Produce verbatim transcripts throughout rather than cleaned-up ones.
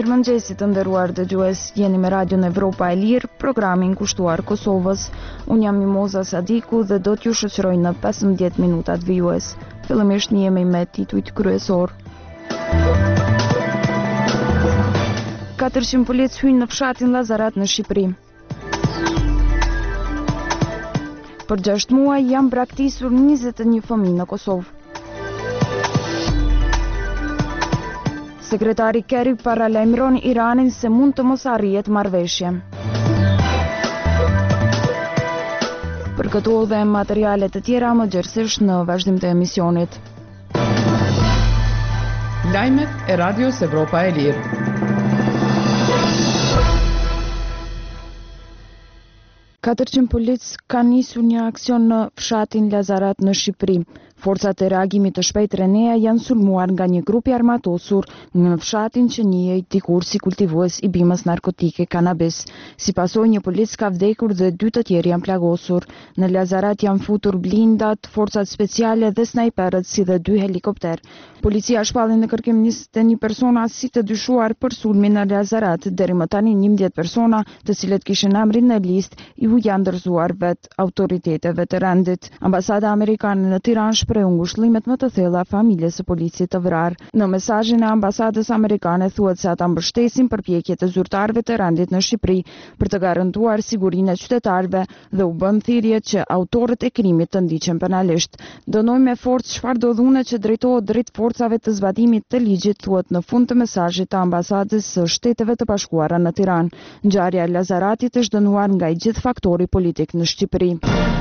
Mirëmëngjesi të nderuar dëgjues, jeni me Radion Evropa e Lirë, programin kushtuar Kosovës. Unë jam Mimoza Sadiku dhe do t'ju shoqëroj në pesëmbëdhjetë minutat vijues. Fillimisht njihemi me titujt kryesor. katërqind policë hyjnë në fshatin Llazarat në Shqipëri. Për gjashtë muaj janë braktisur njëzet e një fëmijë në Kosovë. Sekretari Kerry paralajmëron Iranin se mund të mos arrihet marrëveshje. Për këto dhe materiale të tjera më gjerësisht në vazhdim të emisionit. Lajmet e Radios Evropa e Lirë. katërqind policë kanë nisur një aksion në fshatin Llazarat në Shqipëri. Forcat e reagimit të shpejtë Renea janë sulmuar nga një grup i armatosur në fshatin që njihej dikur si kultivues i bimës narkotike kanabis. Si pasojë, një policë ka vdekur dhe dy të tjerë janë plagosur. Në Llazarat janë futur blindat, forcat speciale dhe snajperët si dhe dy helikopter. Policia shpalli në kërkim njëzet e një persona si të dyshuar për sulmin në Llazarat. Deri më tani njëmbëdhjetë persona, të cilët kishin emrin në listë, ju janë dorëzuar vet autoriteteve të rendit. Ambasada amerikane në Tiranë shpreu ngushëllimet më të thella familjes së policit të vrarë. Në mesazhin e ambasadës amerikane thuhet se ata mbështesin përpjekjet e zyrtarëve të rendit në Shqipëri për të garantuar sigurinë e qytetarëve dhe u bën thirrje që autorët e krimit të ndiqen penalisht. Dënojmë me forcë çfarë do dhune që drejtohet drejt forcave të zbatimit të ligjit, thuhet në fund të mesazhit të ambasadës së Shteteve të Bashkuara në Tiranë. Ngjarja e Llazaratit është dënuar nga i gjithë faktori politik në Shqipëri.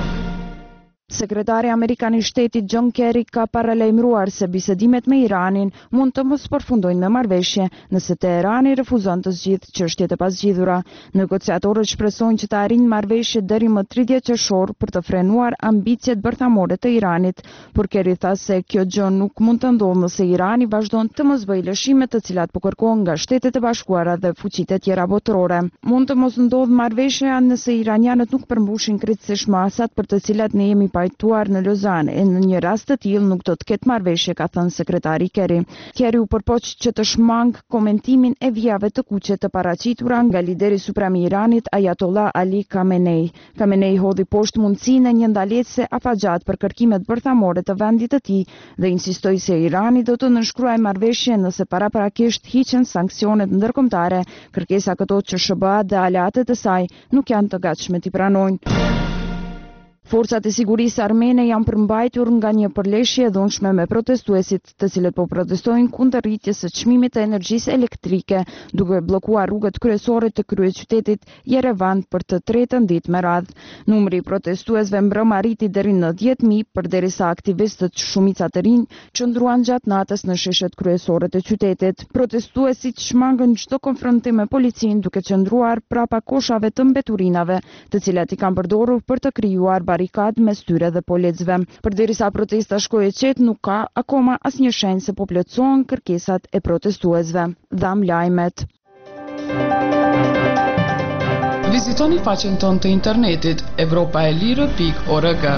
Sekretari Amerikan i Shtetit John Kerry ka paralajmëruar se bisedimet me Iranin mund të mos përfundojnë me marrëveshje nëse Teherani refuzon të zgjidhë çështjet e pasgjidhura. Negociatorët shpresojnë që të arrijnë marrëveshje deri më tridhjetë qershor për të frenuar ambicjet bërthamore të Iranit, por Kerry tha se kjo gjë nuk mund të ndodhë nëse Irani vazhdon të mos bëjë lëshime të cilat po kërkohen nga Shtetet e Bashkuara dhe fuqitë e tjera botërore. Mund të mos ndodhë marrëveshja nëse iranianët nuk përmbushin krejtësisht masat për të cilat ne jemi pajtuar në Lozane, e në një rast të tillë nuk do të ketë marrëveshje, ka thënë sekretari Kerry. Kerry u përpoq që të shmang komentimin e vijave të kuqe të paraqitura nga lideri suprem i Iranit Ayatollah Ali Khamenei. Khamenei hodhi poshtë mundësinë e një ndalese afatgjat për kërkimet bërthamore të vendit të tij dhe insistoi se Irani do të nënshkruajë marrëveshje nëse paraprakisht hiqen sanksionet ndërkombëtare, kërkesa këto që S B A dhe aleatët e saj nuk janë të gatshme t'i pranojnë. Forcat e sigurisë armene janë përmbajtur nga një përleshje e dhunshme me protestuesit, të cilët po protestojnë kundër rritjes së çmimit të energjisë elektrike, duke bllokuar rrugët kryesore të kryeqytetit Yerevan për të tretën ditë me radhë. Numri i protestuesve mbrëm arriti deri në dhjetë mijë, përderisa aktivistët shumica të rinj qëndruan gjatë natës në shishet kryesore të qytetit. Protestuesit shmangën çdo konfrontim me policinë, duke qëndruar prapa koshave të mbeturinave, të cilat i kanë përdorur për të krijuar barikad mes tyre dhe policëve. Përderisa protesta shkoi e qetë, nuk ka akoma asnjë shenjë se po plotësohen kërkesat e protestuesve. Dham lajmet. Vizitoni faqen tonë të internetit evropaelire pikë org.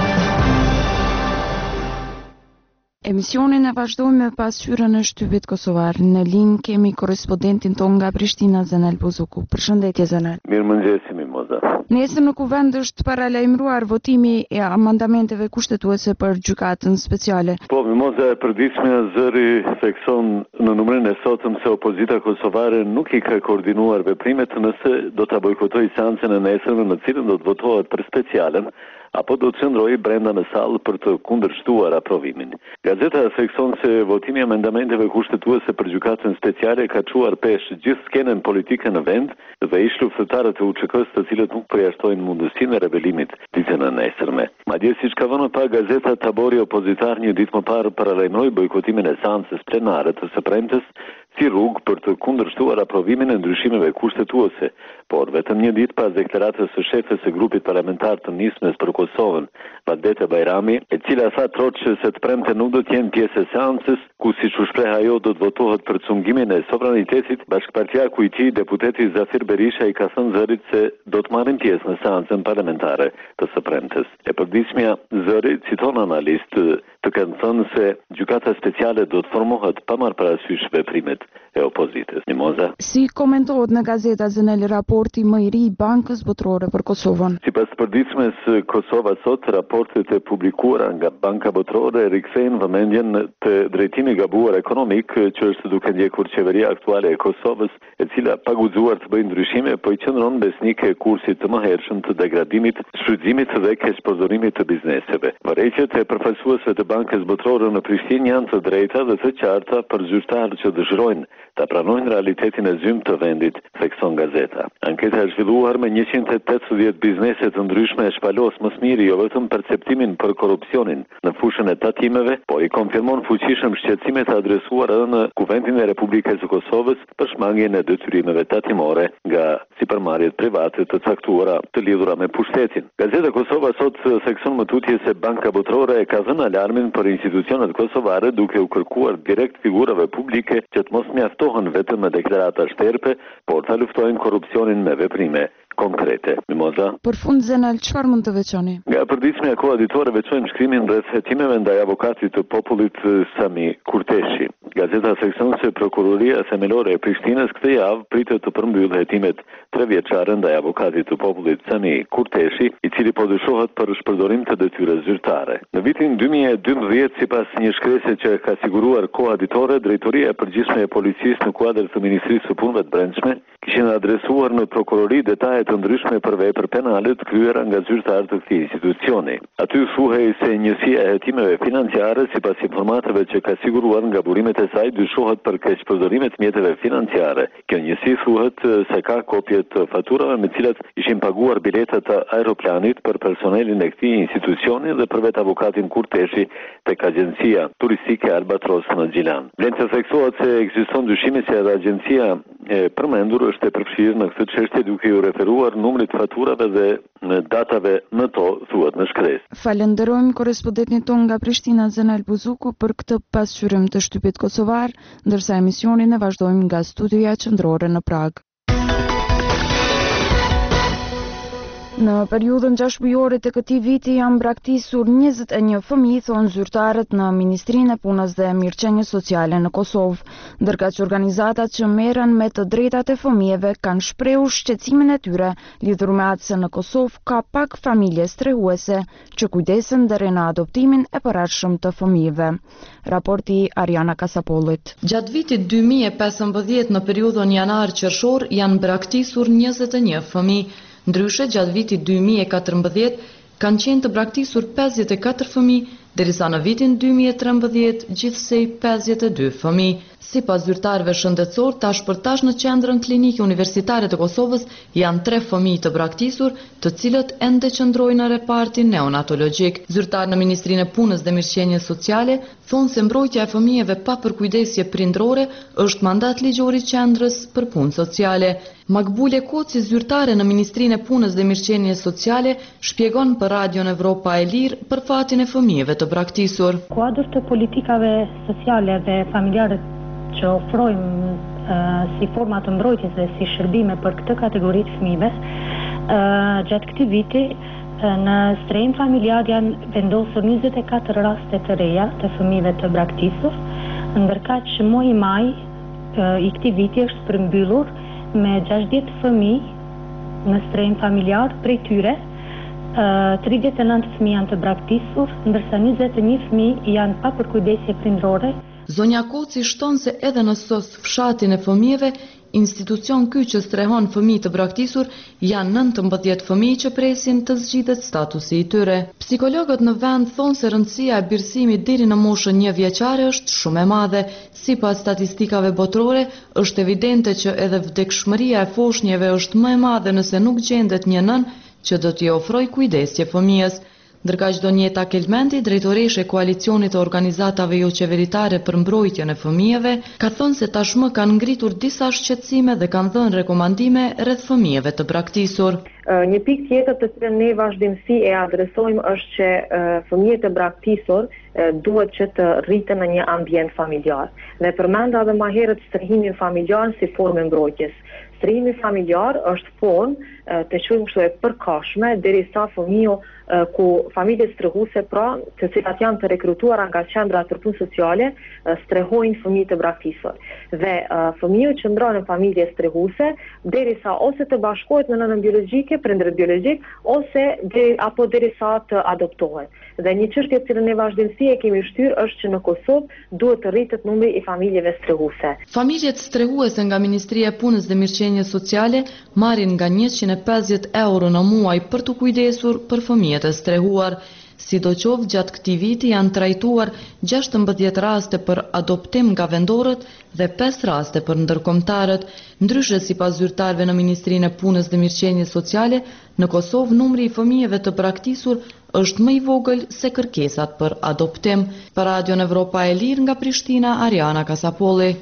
Emisionin e vazhdojmë me pasqyrën e shtypit kosovar. Në linjë kemi korrespondentin ton nga Prishtina, Zenel Buzuku. Përshëndetje Zenel. Mirëmëngjesi Mimoza. Nesër në kuvend është paralajmëruar votimi e amendamenteve kushtetuese për gjykatën speciale. Po, Mimoza, e përditshme zëri thekson në numrin e sotëm se opozita kosovare nuk i ka koordinuar veprimet nëse do ta bojkotojë seancën e nesërme në cilën do të votohet për specialen, apo do të qëndrojë brenda në sallë për të kundërshtuar aprovimin. Gazeta thekson se votimi i amendamenteve kushtetuese për gjykatën speciale ka çuar pesh gjithë skenën politike në vend dhe ish luftëtarët e U Ç K-s, të cilët nuk përjashtojnë mundësinë e rebelimit ditën e nesërme. Madje siç ka vënë pa gazeta, tabori opozitar një ditë më parë paralajmëroi bojkotimin e seancës plenare të së premtes si rrugë për të kundërshtuar aprovimin e ndryshimeve kushtetuese, por vetëm një ditë pas deklaratës së shefes së grupit parlamentar të Nismes për Kosovën, Vadete Bajrami, e cila tha troçë se të premte nuk do të jenë pjesë e seancës, ku siç u shpreh ajo do të votohet për cungimin e sovranitetit, bashkëpartiaku i tij, deputeti Zafir Berisha, i ka thënë zërit se do të marrin pjesë në seancën parlamentare të së premtes. E përditshmja zëri citon analistë të kanë thënë se gjykata speciale do të formohet pa marrë parasysh veprimet e opozitës. Mimoza. Si komentohet në Gazeta Zënel raporti më i ri i Bankës Botërore për Kosovën? Sipas përditshmes Kosova sot, raportet e publikuara nga Banka Botërore rikthejnë vëmendjen të drejtimi gabuar ekonomik që është duke ndjekur qeveria aktuale e Kosovës, e cila pa guxuar të bëjë ndryshime, po i qëndron besnike e kursit të mëhershëm të degradimit, shfrytëzimit dhe keqpërdorimit të bizneseve. Vërejtjet e përfaqësuesve të Bankës Botërore në Prishtinë janë të drejta dhe të qarta për zyrtarët që dëshirojnë ta pranojnë realitetin e zymë të vendit, thekson gazeta. Anketa e zhvilluar me njëqind e tetëdhjetë biznese të ndryshme e shpalos më së miri jo vetëm perceptimin për korrupsionin në fushën e tatimeve, por i konfirmon fuqishëm shqetësimet e adresuara edhe në Kuvendin e Republikës së Kosovës për shmangjen e detyrimeve tatimore nga sipërmarrjet private të caktuara të lidhura me pushtetin. Gazeta Kosova sot thekson më tutje se Banka Botërore e ka dhënë alarmin për institucionet kosovare duke u kërkuar direkt figurave publike që të mos mjaftohen vetëm me deklarata shterpe, por ta luftojnë korrupsionin me veprime konkrete. Mimoza. Për fund Zenel, çfarë mund të veçoni? Nga përditshmja koaditore veçojmë shkrimin rreth hetimeve ndaj avokatit të popullit Sami Kurteshi. Gazeta thekson se prokuroria themelore e Prishtinës këtë javë pritet të përmbyllë hetimet tre vjeçare ndaj avokatit të popullit Sami Kurteshi, i cili po dyshohet për shpërdorim të detyrës zyrtare. Në vitin dy mijë e dymbëdhjetë, sipas një shkrese që ka siguruar koaditore, drejtoria e përgjithshme e policisë në kuadër të Ministrisë së Punëve të Brendshme kishin adresuar në prokurori detaje të ndryshme për vepër penale të kryera nga zyrtarë të këtij institucioni. Aty thuhej se njësia e hetimeve financiare, sipas informatave që ka siguruar nga burimet e saj, dyshohet për keqpërdorime të mjeteve financiare. Kjo njësi thuhet se ka kopje të faturave me cilat ishin paguar biletat të aeroplanit për personelin e këtij institucioni dhe për vetë avokatin Kurteshi tek agjencia turistike Albatros në Gjilan. Vlen të theksohet se ekziston dyshimi se edhe agjencia e përmendur është e përfshirë në këtë çështje duke u referuar numrit faturave dhe në datave në to, thuhet në shkresë. Falenderojmë korrespondentin ton nga Prishtina Zenel Buzuku për këtë pasqyrim të shtypit kosovar, ndërsa emisionin e vazhdojmë nga studioja qendrore në Prag. Në periudhën gjashtë bujore të këtij viti janë braktisur njëzet e një fëmijë, thonë zyrtarët në Ministrinë e Punës dhe Mirëqenies Sociale në Kosovë, ndërkaq që organizatat që merren me të drejtat e fëmijëve kanë shprehur shqetësimin e tyre lidhur me atë se në Kosovë ka pak familje strehuese që kujdesen deri në adoptimin e përhershëm të fëmijëve. Raporti Ariana Kasapollit. Gjatë vitit dy mijë e pesëmbëdhjetë në periudhën janar-qershor janë braktisur njëzet e një fëmijë. Ndryshe, gjatë vitit dy mijë e katërmbëdhjetë kanë qenë të braktisur pesëdhjetë e katër fëmijë, derisa në vitin dy mijë e trembëdhjetë gjithsej pesëdhjetë e dy fëmijë. Sipas zyrtarëve shëndetësor, tash për tash në qendrën klinike universitare të Kosovës janë tre fëmijë të braktisur, të cilët ende qëndrojnë në repartin neonatologjik. Zyrtar në Ministrinë e Punës dhe Mirëqenies Sociale thonë se mbrojtja e fëmijëve pa përkujdesje prindrore është mandat ligjor i qendrës për punë sociale. Makbule Koci, zyrtare në Ministrinë e Punës dhe Mirëqenies Sociale, shpjegon për Radion Evropa e Lirë për fatin e fëmijëve të braktisur. Kuadër të politikave sociale dhe familjare që ofrojmë uh, si forma të mbrojtjes dhe si shërbime për këtë kategori të fëmijëve, uh, gjatë këtij viti uh, në strehim familjar janë vendosur njëzet e katër raste të reja të fëmijëve të braktisur, ndërkaq që muaji maj uh, i këtij viti është përmbyllur me gjashtëdhjetë fëmijë në strehim familjar, prej tyre uh, tridhjetë e nëntë fëmijë janë të braktisur, ndërsa njëzet e një fëmijë janë pa përkujdesje prindrore. Zonja Koci shton se edhe në sos fshatin e fëmijëve, institucion ky që strehon fëmijë të braktisur, janë nëntëmbëdhjetë fëmijë që presin të zgjidhet statusi i tyre. Psikologët në vend thonë se rëndësia e birësimit deri në moshën një vjeçare është shumë e madhe. Sipas statistikave botërore, është evidente që edhe vdekshmëria e foshnjeve është më e madhe nëse nuk gjendet një nën që do t'i ofrojë kujdesje fëmijës. Ndërkaq Donjeta Kelmendi, drejtoreshe e koalicionit të organizatave jo qeveritare për mbrojtjen e fëmijëve, ka thënë se tashmë kanë ngritur disa shqetësime dhe kanë dhënë rekomandime rreth fëmijëve të braktisur. Një pikë tjetër të cilën ne vazhdimsi e adresojmë është që fëmijët e braktisur duhet që të rriten në një ambient familjar. Ne përmenda edhe më herët strehimin familjar si formë mbrojtjes. Pastrimi familjar është punë të quajmë kështu e përkohshme derisa fëmiu ku familje strehuse, pra, të cilat janë të rekrutuara nga qendra të punë sociale, strehojnë fëmijë të braktisur. Dhe fëmiu qëndron në familje strehuse derisa ose të bashkohet me nënën biologjike, prindërit biologjik, ose deri apo derisa të adoptohet. Dhe një çështje që ne vazhdimsi e kemi shtyrë është që në Kosovë duhet të rritet numri i familjeve strehuse. Familjet strehuese nga Ministria e Punës dhe Mirëqenies Sociale marrin nga njëqind e pesëdhjetë euro në muaj për të kujdesur për fëmijët e strehuar. Sidoqoftë, gjatë këtij viti janë trajtuar gjashtëmbëdhjetë raste për adoptim nga vendorët dhe pesë raste për ndërkombëtarët. Ndryshe, sipas zyrtarëve në Ministrinë e Punës dhe Mirëqenies Sociale, në Kosovë numri i fëmijëve të braktisur është më i vogël se kërkesat për adoptim. Për Radion Evropa e Lirë nga Prishtina, Ariana Kasapolli.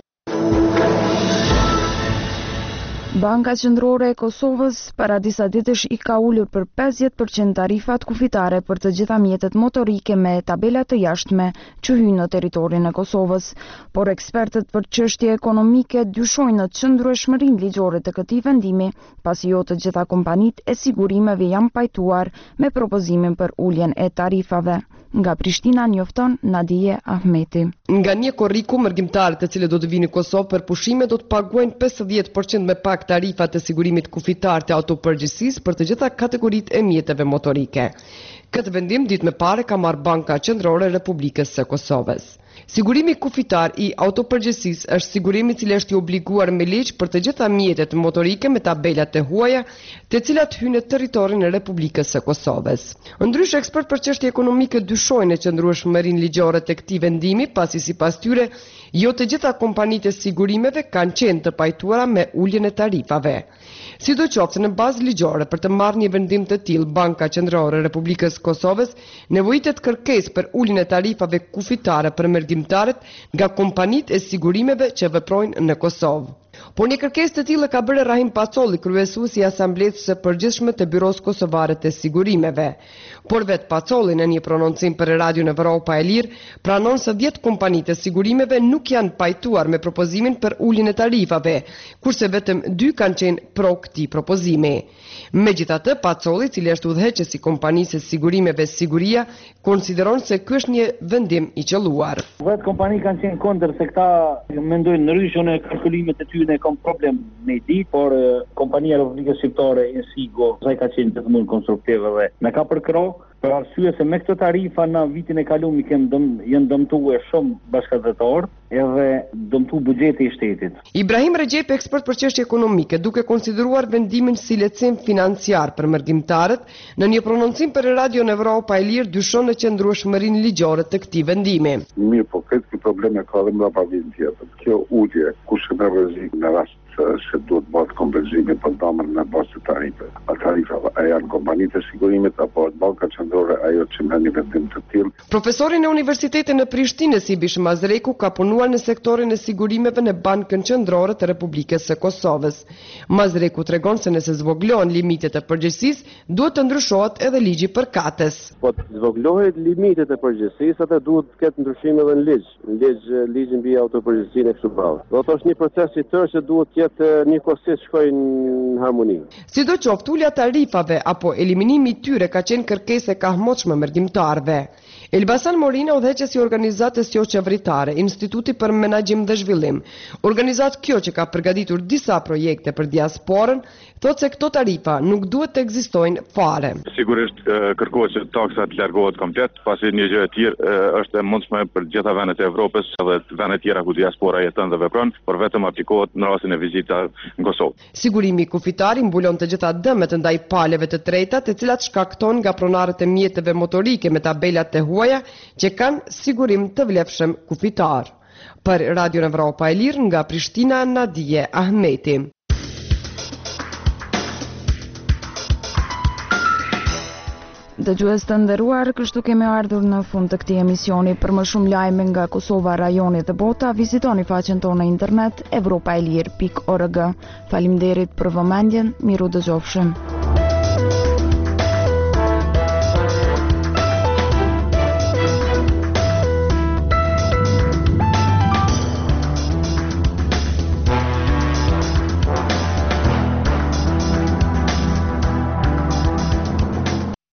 Banka Qendrore e Kosovës para disa ditësh i ka ulur për pesëdhjetë përqind tarifat kufitare për të gjitha mjetet motorike me tabela të jashtme që hyjnë në territorin e Kosovës, por ekspertët për çështje ekonomike dyshojnë në qëndrueshmërinë ligjore të këtij vendimi, pasi jo të gjitha kompanitë e sigurimeve janë pajtuar me propozimin për uljen e tarifave. Nga Prishtina njofton Nadije Ahmeti. Nga një korriku, mërgjimtarët të cilët do të vinë në Kosovë për pushime do të paguajnë pesëdhjetë përqind me pak tarifat të sigurimit kufitar të autopërgjegjësisë për të gjitha kategoritë e mjeteve motorike. Këtë vendim ditë më parë ka marrë Banka Qendrore e Republikës së Kosovës. Sigurimi kufitar i autopërgjegjësisë është sigurimi i cili është i obliguar me ligj për të gjitha mjetet motorike me tabelat e huaja, të cilat hyjnë në territorin e Republikës së Kosovës. Ndryshe, ekspert për çështje ekonomike dyshojnë në qëndrueshmërinë ligjore të këtij vendimi, pasi sipas tyre, jo të gjitha kompanitë e sigurimeve kanë qenë të pajtuara me uljen e tarifave. Sidoqoftë, në bazë ligjore për të marrë një vendim të tillë, Banka Qendrore e Republikës së Kosovës nevojitet kërkesë për uljen e tarifave kufitare për mërgjimtarët nga kompanitë e sigurimeve që veprojnë në Kosovë. Por një kërkesë të tillë ka bërë Rahim Pacolli, kryesuesi i Asamblesë së Përgjithshme të Byros Kosovare të Sigurimeve. Por vetë Pacolli në një prononcim për Radion Evropa e Lirë pranon se dhjetë kompanitë e sigurimeve nuk janë pajtuar me propozimin për uljen e tarifave, kurse vetëm dy kanë qenë pro këtij propozimi. Megjithatë, Pacolli, i cili është udhëheqës i kompanisë së sigurimeve Siguria, konsideron se ky është një vendim i qelluar. Vetë kompani kanë qenë kundër se këta mendojnë ndryshe në kalkulimet e tyre, ne kam problem me ditë, por kompania e Republikës Shqiptare Insigo sa i ka qenë gjithmonë konstruktive dhe na ka përkrah për arsye se me këto tarifa në vitin e kaluar kem dëm, janë dëmtuar shumë bashkëdhetar edhe dëmtu buxheti i shtetit. Ibrahim Recep, ekspert për çështje ekonomike, duke konsideruar vendimin si lehtësim financiar për mërgjimtarët, në një prononcim për Radion Evropa e Lirë dyshon në qëndrueshmërinë ligjore të këtij vendimi. Mirë, po këtë probleme ka dhe mbrapa vit tjetër. Kjo ulje kush e merr rrezik në rast se duhet bëhet kompenzimi për damën në bazë të tarife. A tarifave a janë kompanitë e sigurimit apo Banka Qendrore ajo që merr një vendim të tillë. Profesori në Universitetin në Prishtinë, Sibish Mazreku, ka punuar në sektorin e sigurimeve në Bankën Qendrore të Republikës së Kosovës. Mazreku tregon se nëse zvoglohen limitet e përgjegjësisë, duhet të ndryshohet edhe ligji për katës. Po të zvoglohet limitet e përgjegjësisë, atë duhet të ketë ndryshime edhe në ligj, në ligj ligjin mbi autopërgjegjësinë e kështu ballë. Do të është një proces i tërë që duhet të jetë një kohësisht shkojnë në harmoni. Sidoqoftë, ulja tarifave apo eliminimi i tyre ka qenë kërkesë e kahmoçme mërgjimtarëve. Elbasan Morina, udhëheqës i organizatës jo qeveritare, Instituti për Menaxhim dhe Zhvillim, organizatë kjo që ka përgatitur disa projekte për diasporën, thotë se këto tarifa nuk duhet të ekzistojnë fare. Sigurisht kërkohet që taksa të largohet komplet, pasi një gjë e tillë është e mundshme për gjitha vendet e Evropës edhe vendet tjera ku diaspora jeton dhe vepron, por vetëm aplikohet në rastin e vizitave në Kosovë. Sigurimi kufitar mbulon të gjitha dëmet ndaj paleve të treta, të cilat shkakton nga pronarët e mjeteve motorike me tabelat e huaja që kanë sigurim të vlefshëm kufitar. Për Radion Evropa e Lirë nga Prishtina, Nadije Ahmeti. Dëgjues të nderuar, kështu kemi ardhur në fund të këtij emisioni. Për më shumë lajme nga Kosova, rajoni dhe bota, vizitoni faqen tonë në internet evropaelir pikë org. Faleminderit për vëmendjen, miru dëgjofshim.